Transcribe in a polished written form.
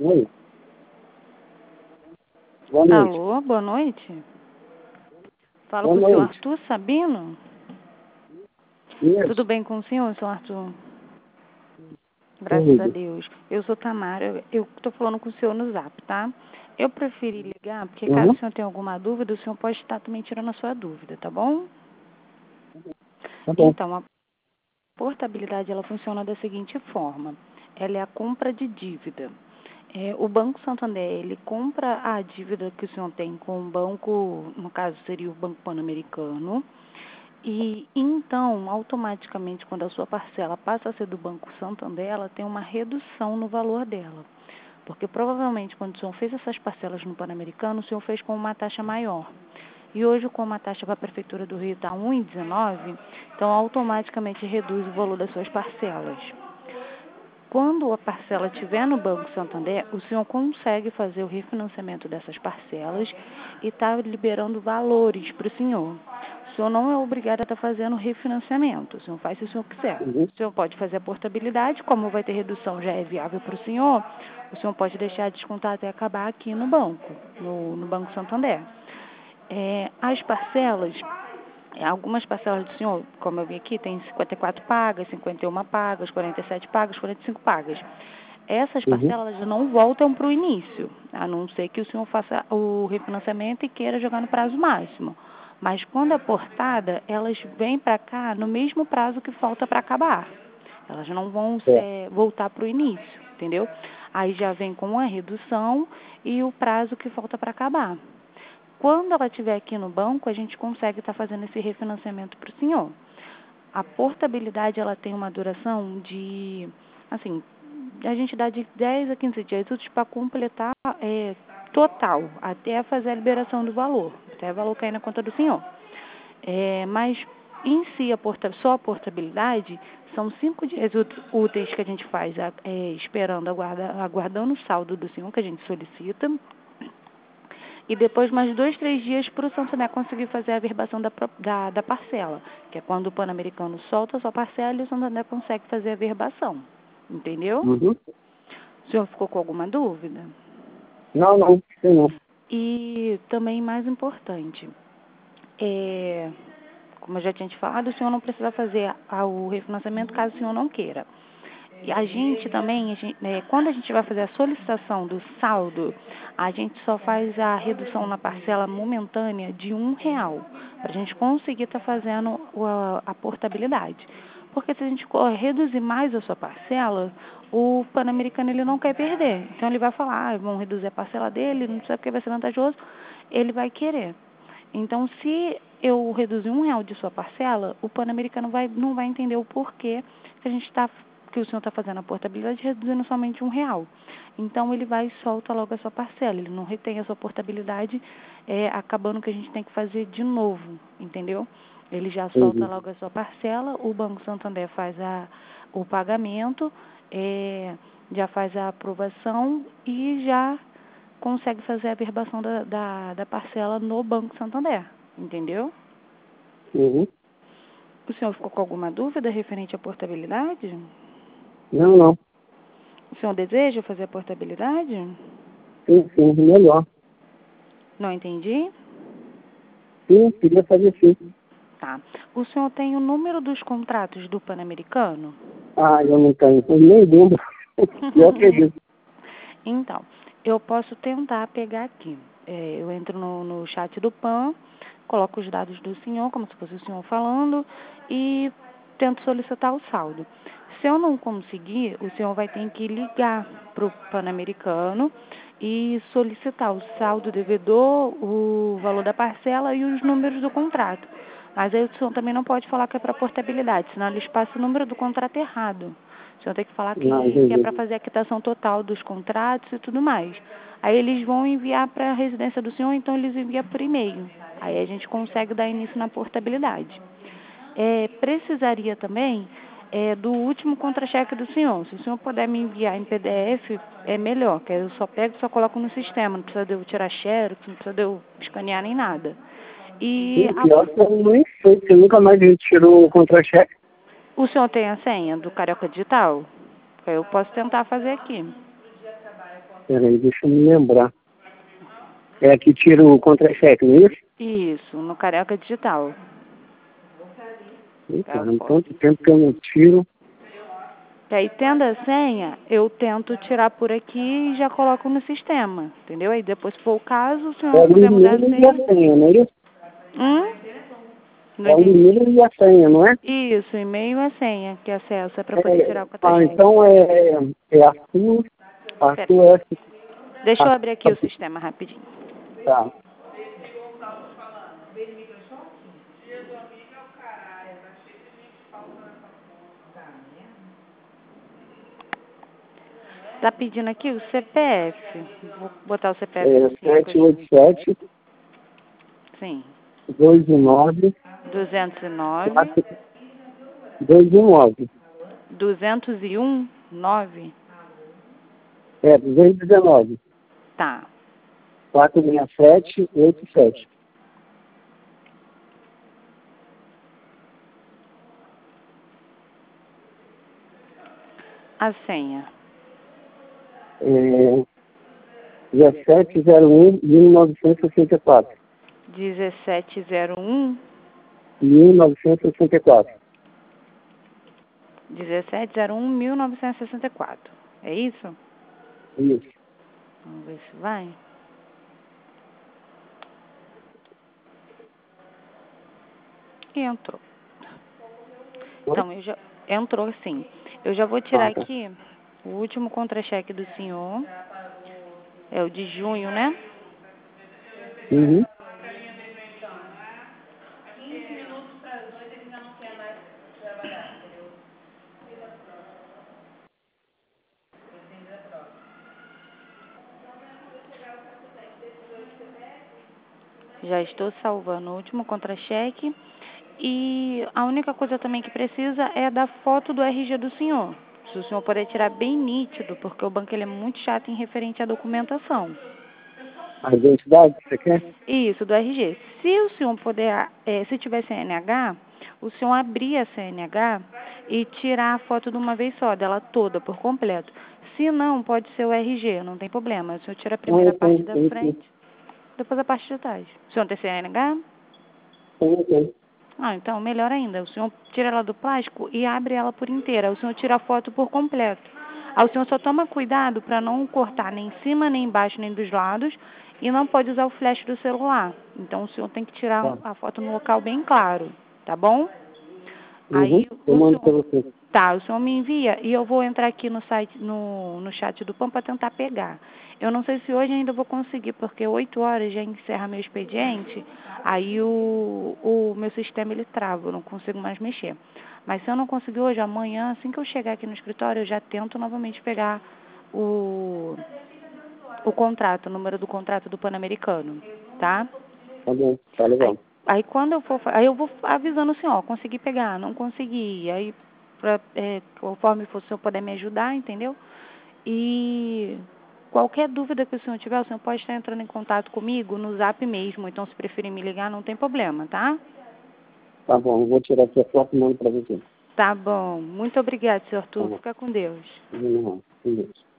Oi. Boa noite. Alô, boa noite. Falo Boa com o senhor noite. Arthur Sabino. Tudo Isso. bem com o senhor Arthur? Graças a Tudo. Deus. Eu sou Tamara, eu estou falando com o senhor no Zap, tá? Eu preferi ligar, porque caso Uhum. o senhor tenha alguma dúvida, o senhor pode estar também tirando a sua dúvida, tá bom? Tá bom. Então, a portabilidade, ela funciona da seguinte forma. Ela é a compra de dívida. O Banco Santander, ele compra a dívida que o senhor tem com o banco, no caso seria o Banco Pan-Americano, e então, automaticamente, quando a sua parcela passa a ser do Banco Santander, ela tem uma redução no valor dela. Porque provavelmente, quando o senhor fez essas parcelas no Pan-Americano, o senhor fez com uma taxa maior. E hoje, como a taxa para a Prefeitura do Rio está 1,19, então automaticamente reduz o valor das suas parcelas. Quando a parcela estiver no Banco Santander, o senhor consegue fazer o refinanciamento dessas parcelas e está liberando valores para o senhor. O senhor não é obrigado a estar fazendo refinanciamento, o senhor faz se o senhor quiser. Uhum. O senhor pode fazer a portabilidade, como vai ter redução, já é viável para o senhor pode deixar de descontar até acabar aqui no banco, no Banco Santander. As parcelas, algumas parcelas do senhor, como eu vi aqui, tem 54 pagas, 51 pagas, 47 pagas, 45 pagas. Essas Uhum. parcelas não voltam para o início, a não ser que o senhor faça o refinanciamento e queira jogar no prazo máximo. Mas quando é portada, elas vêm para cá no mesmo prazo que falta para acabar. Elas não vão voltar para o início, entendeu? Aí já vem com uma redução e o prazo que falta para acabar. Quando ela estiver aqui no banco, a gente consegue estar fazendo esse refinanciamento para o senhor. A portabilidade, ela tem uma duração de, assim, a gente dá de 10 a 15 dias úteis para completar total, até fazer a liberação do valor, até o valor cair na conta do senhor. Mas, em si, só a portabilidade, são 5 dias úteis que a gente faz esperando, aguardando o saldo do senhor, que a gente solicita, e depois mais 2, 3 dias para o Santander conseguir fazer a averbação da parcela, que é quando o Pan-Americano solta a sua parcela e o Santander consegue fazer a averbação. Entendeu? Uhum. O senhor ficou com alguma dúvida? Não. Sei não. E também mais importante, como eu já tinha te falado, o senhor não precisa fazer o refinanciamento caso o senhor não queira. E a gente também, quando a gente vai fazer a solicitação do saldo, a gente só faz a redução na parcela momentânea de R$ 1, para a gente conseguir estar fazendo a portabilidade. Porque se a gente reduzir mais a sua parcela, o Pan-Americano ele não quer perder. Então ele vai falar, vão reduzir a parcela dele, não sei porque vai ser vantajoso, ele vai querer. Então, se eu reduzir R$ 1 de sua parcela, o Pan-Americano não vai entender o porquê que o senhor está fazendo a portabilidade reduzindo somente R$ 1. Então, ele vai e solta logo a sua parcela. Ele não retém a sua portabilidade, acabando que a gente tem que fazer de novo, entendeu? Ele já solta Entendi. logo a sua parcela, o Banco Santander faz o pagamento, já faz a aprovação e já consegue fazer a averbação da parcela no Banco Santander, entendeu? Uhum. O senhor ficou com alguma dúvida referente à portabilidade? Não. O senhor deseja fazer a portabilidade? Sim. Melhor. Não entendi? Sim, queria fazer sim. Tá. O senhor tem o número dos contratos do Pan-Americano? Eu não tenho. Eu nem lembro. Eu acredito. Então, eu posso tentar pegar aqui. Eu entro no chat do PAN, coloco os dados do senhor, como se fosse o senhor falando, e tento solicitar o saldo. Se eu não conseguir, o senhor vai ter que ligar para o Pan-Americano e solicitar o saldo devedor, o valor da parcela e os números do contrato. Mas aí o senhor também não pode falar que é para portabilidade, senão eles passam o número do contrato errado. O senhor tem que falar que é Entendi. para fazer a quitação total dos contratos e tudo mais. Aí eles vão enviar para a residência do senhor, então eles enviam por e-mail. Aí a gente consegue dar início na portabilidade. Precisaria também do último contra-cheque do senhor. Se o senhor puder me enviar em PDF, é melhor, que aí eu só pego e só coloco no sistema. Não precisa de eu tirar xerox, não precisa de eu escanear nem nada. E Sim, pior que eu nem sei, porque nunca mais a gente tirou o contra-cheque. o senhor tem a senha do Carioca Digital? Eu posso tentar fazer aqui. Peraí, deixa eu me lembrar. É que tira o contra-cheque, não é isso? Isso, no Carioca Digital. Ih, caramba, tanto tempo que eu não tiro. E aí, tendo a senha, eu tento tirar por aqui e já coloco no sistema, entendeu? Aí depois, se for o caso, o senhor É o puder mudar a e-mail e a senha. senha, não é isso? Não É o entendi. e-mail e a senha, não é? Isso, e-mail e a senha que acessa para poder tirar o Ah, contra-cheque. então é Arthur, Pera, Arthur S. deixa eu abrir aqui o sistema rapidinho. Tá. Tá pedindo aqui o CPF. Vou botar o CPF É do senhor. 787 Sim. 219 209 219. 201 9. É, 219 Tá. 46787. A senha. É 1701 1964. 1701 1964. 1701 1964. É isso? Isso. Vamos ver se vai. E entrou. Então, entrou sim. Eu já vou tirar Ah, tá. aqui o último contra-cheque do senhor. É o de junho, né? Uhum. Já estou salvando o último contra-cheque. E a única coisa também que precisa é da foto do RG do senhor. Se o senhor puder tirar bem nítido, porque o banco ele é muito chato em referente à documentação. A identidade, você quer? Isso, do RG. Se o senhor puder, se tiver CNH, o senhor abrir a CNH e tirar a foto de uma vez só, dela toda, por completo. Se não, pode ser o RG, não tem problema. O senhor tira a primeira parte da frente, depois a parte de trás. O senhor tem CNH? Tem. Ah, então, melhor ainda. O senhor tira ela do plástico e abre ela por inteira. O senhor tira a foto por completo. Aí o senhor só toma cuidado para não cortar nem em cima, nem embaixo, nem dos lados. E não pode usar o flash do celular. Então, o senhor tem que tirar Tá. a foto no local bem claro. Tá bom? Uhum. Aí Eu o mando pra senhor... você. Tá, o senhor me envia e eu vou entrar aqui no site, no chat do PAN para tentar pegar. Eu não sei se hoje ainda vou conseguir, porque 8 horas já encerra meu expediente, aí o meu sistema ele trava, eu não consigo mais mexer. Mas se eu não conseguir hoje, amanhã, assim que eu chegar aqui no escritório, eu já tento novamente pegar o contrato, o número do contrato do Pan-Americano, tá? Tá bom, tá legal. Aí quando eu for, aí eu vou avisando assim, ó, consegui pegar, não consegui, aí conforme for, o senhor puder me ajudar, entendeu? E qualquer dúvida que o senhor tiver, o senhor pode estar entrando em contato comigo no Zap mesmo, então se preferir me ligar, não tem problema, tá? Tá bom, eu vou tirar aqui a foto e mando pra você. Tá bom, muito obrigada, senhor Tá Arthur, bom. fica com Deus. Não, não.